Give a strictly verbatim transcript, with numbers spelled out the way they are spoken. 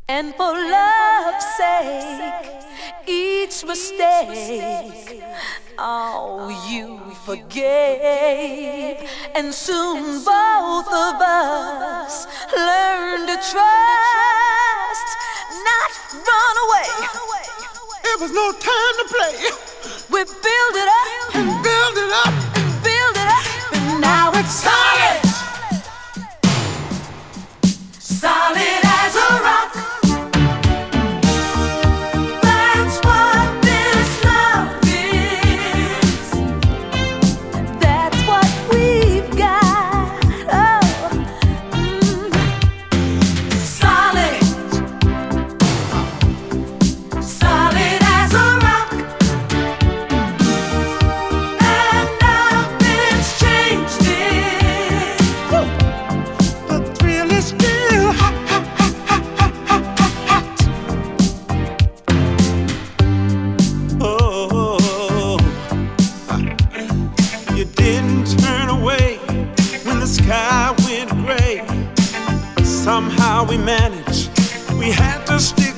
And for love's sake, each mistake, oh, you forgave. And soon both of us learned to trust, not run away. It was no time to play. We build it up and build it up and build it up, and now it's solid, solid as a rock. That's what this love is. That's what we've got. Oh, mm. Solid, solid as a rock, and nothing's changed it. The thrill is still hot, hot, hot, hot, hot, hot, hot. Oh, you didn't turn away when the sky went gray. Somehow we managed. We had to stick